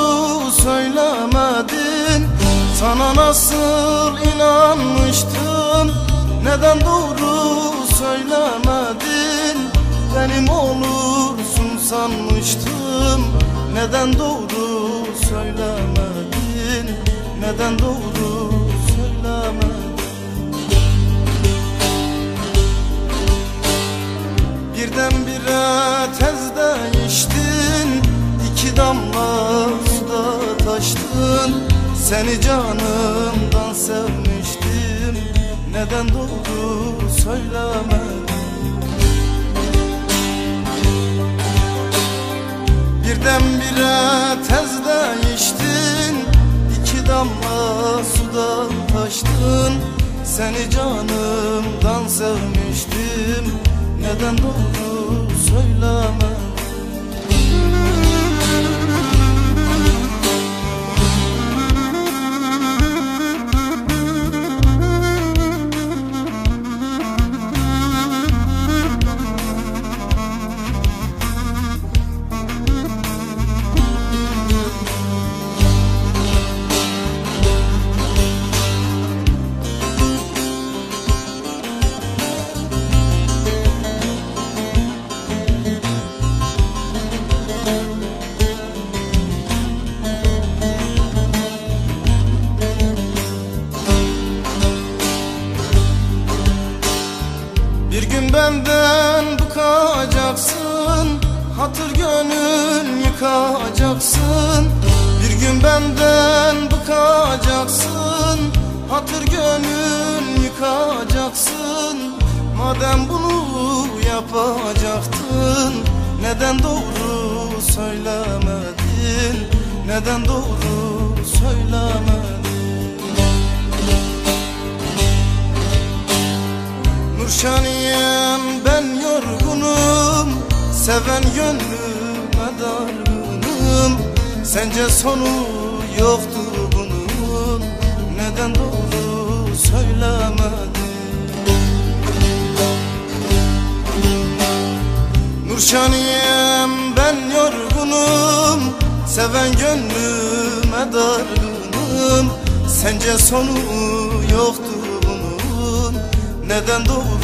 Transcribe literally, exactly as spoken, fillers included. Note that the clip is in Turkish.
doğru söylemedin? Sana nasıl inanmıştım? Neden doğru söylemedin? Benim olursun sanmıştım. Neden doğru söylemedin? Neden doğru söylemedin? Birdenbire tez değiştin, iki damla suda taştın. Seni canımdan sevmiştim. Neden doğru söylemedin? Birdenbire tez değiştin, iki damla suda taştın. Seni canımdan sevmiştim. Neden doğru söylemedin? Bir gün benden bıkacaksın, hatır gönül yıkacaksın. Bir gün benden bıkacaksın, hatır gönül yıkacaksın. Madem bunu yapacaktın, neden doğru söylemedin? Neden doğru söylemedin? Nurşaniyem ben yorgunum, seven gönlüme dargınım. Sence sonu yoktu bunun, neden doğru söylemedin? Nurşaniyem ben yorgunum, seven gönlüme dargınım. Sence sonu yoktu bunun, neden doğru